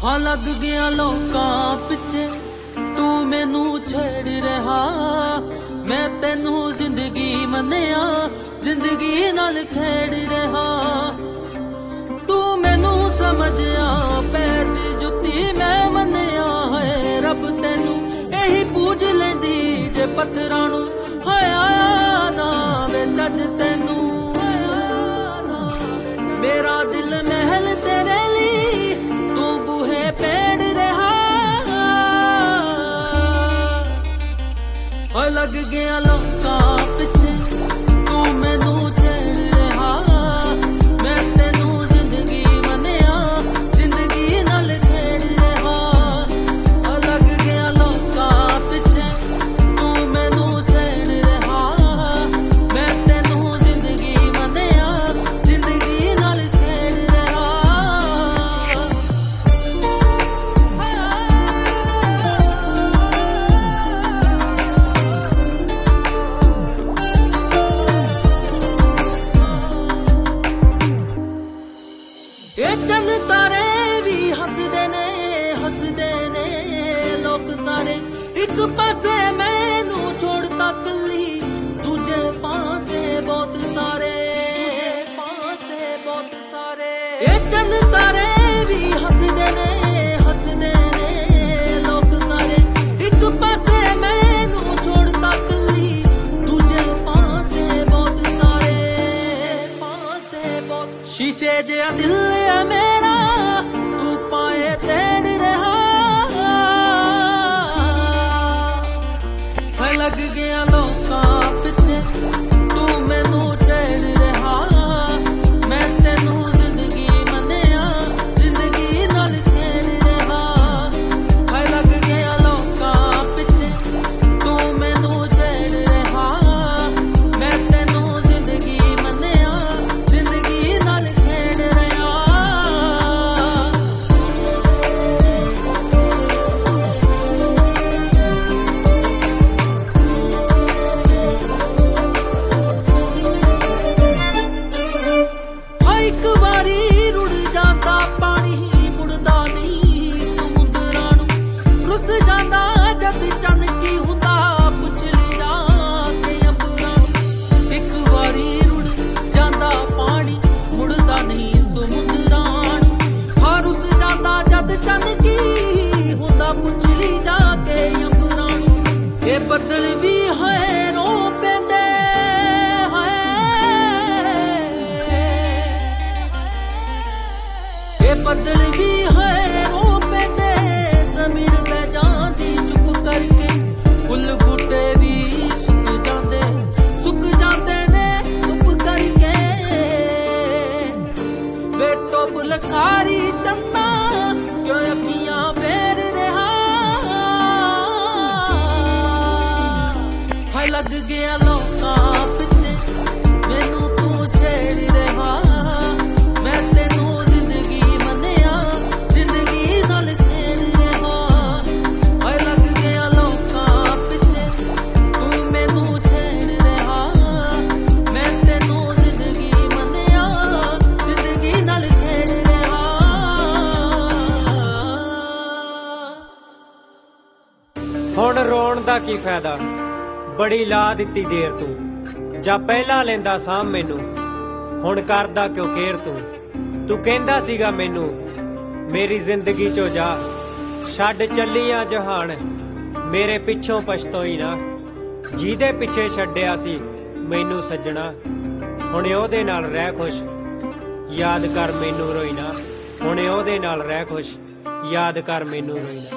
हाँ लग गया लोकां पिछे तू मैनू छेड़ रहा मैं तेनू जिंदगी मन्निया जिंदगी नाल खेड़ रहा तू मैनू समझिया पैर दी जुत्ती मैं मन्निया है रब तेनू यही पूज लेंदी जे पत्थरां नू हाय आया ना वे जज तेनू मेरा दिल महल तेरे ली तू बूहे पेड़ रहा और लग गया लोकां पिछे तू मैनू छेड़ रहा मैं तेनू जिंदगी मन्निया जिंदगी नाल खेड़ रहा और लग गया लोकां पिछे तू मैनू छेड़ रहा मैं तेनू जिंदगी मन्निया जिंदगी नाल खेड़ रहा ये चंद तारे भी हसदे ने लोग सारे एक पासे मैनू छोड़ता कली दूजे पासे बहुत सारे ये चंद तारे भी हसदे ने लोग सारे एक पासे मैनू छोड़ता कली दूजे पासे बहुत सारे शीशे जिहा दिल है मेरा तू पाए तेड़ रहा है लग गया लोकां पिछे तू मैनू छेड़ रहा मैं तेनू जिंदगी मन्निया जिंदगी नाल खेड़ रहा है लग गया लोकां पिछे तू मैनू छेड़ रहा मैं तेनू जिंदगी मन्निया जिंदगी नाल खेड़ रहा ਇੱਕ ਵਾਰੀ ਰੁੜ ਜਾਂਦਾ ਪਾਣੀ ਮੁੜਦਾ ਨਹੀਂ ਸਮੁੰਦਰਾਂ ਨੂੰ ਰੁੱਸ ਜਾਂਦਾ ਜਦ ਚੰਨ ਕੀ ਹੁੰਦਾ ਪੁੱਛ ਲਈ ਜਾ ਕੇ ਅੰਬਰਾਂ ਨੂੰ ਇੱਕ ਵਾਰੀ ਰੁੜ ਜਾਂਦਾ ਪਾਣੀ ਮੁੜਦਾ ਨਹੀਂ ਸਮੁੰਦਰਾਂ ਨੂੰ ਹਾਂ ਰੁੱਸ ਜਾਂਦਾ ਜਦ ਚੰਨ ਕੀ ਹੁੰਦਾ ਪੁੱਛ ਲਈ ਜਾ ਕੇ ਅੰਬਰਾਂ ਨੂੰ ਇਹ ਬੱਦਲ ਵੀ ਹੈ ਰੋ ਪੈਂਦੇ बदल भी है रो पैंदे जमीन पे जांदी चुप करके फुल बूटे भी सुक जांदे ने चुप करके वे टोप लखारी चन्ना क्यों अखियां फेर रहा है लग गया लोकां पिछे मैनू तू छेड़ रहा मैं तेनू ਹੁਣ ਰੋਣ ਦਾ ਕੀ ਫਾਇਦਾ ਬੜੀ ਲਾ ਦਿੱਤੀ ਦੇਰ ਤੂੰ ਜਾਂ ਪਹਿਲਾਂ ਲੈਂਦਾ ਸਾਂਭ ਮੈਨੂੰ ਹੁਣ ਕਰਦਾ ਕਿਉਂ ਕੇਰ ਤੂੰ ਕਹਿੰਦਾ ਸੀਗਾ ਮੈਨੂੰ ਮੇਰੀ ਜ਼ਿੰਦਗੀ ਚੋਂ ਜਾ ਛੱਡ ਚੱਲੀਆਂ ਜਹਾਨ ਮੇਰੇ ਪਿੱਛੋਂ ਪਛਤੋਈ ਨਾ ਜਿਹਦੇ ਪਿੱਛੇ ਛੱਡਿਆ ਸੀ ਮੈਨੂੰ ਸੱਜਣਾ ਹੁਣ ਉਹਦੇ ਨਾਲ ਰਹਿ ਖੁਸ਼ ਯਾਦ ਕਰ ਮੈਨੂੰ ਰੋਈ ਨਾ ਹੁਣ ਉਹਦੇ ਨਾਲ ਰਹਿ ਖੁਸ਼ ਯਾਦ ਕਰ ਮੈਨੂੰ ਰੋਈ ਨਾ